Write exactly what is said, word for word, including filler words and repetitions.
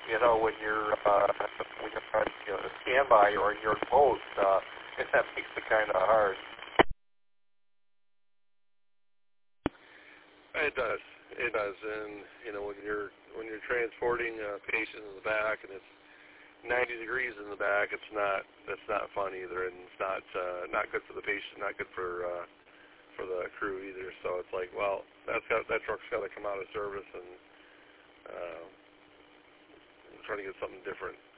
you know, when you're uh, when you're on you know, standby or you're post, uh, and that makes it kind of hard. It does. It does, and you know when you're when you're transporting a patient in the back and it's ninety degrees in the back, it's not that's not fun either, and it's not uh, not good for the patient, not good for uh, for the crew either. So it's like, well, that's got that truck's got to come out of service, and uh, I'm trying to get something different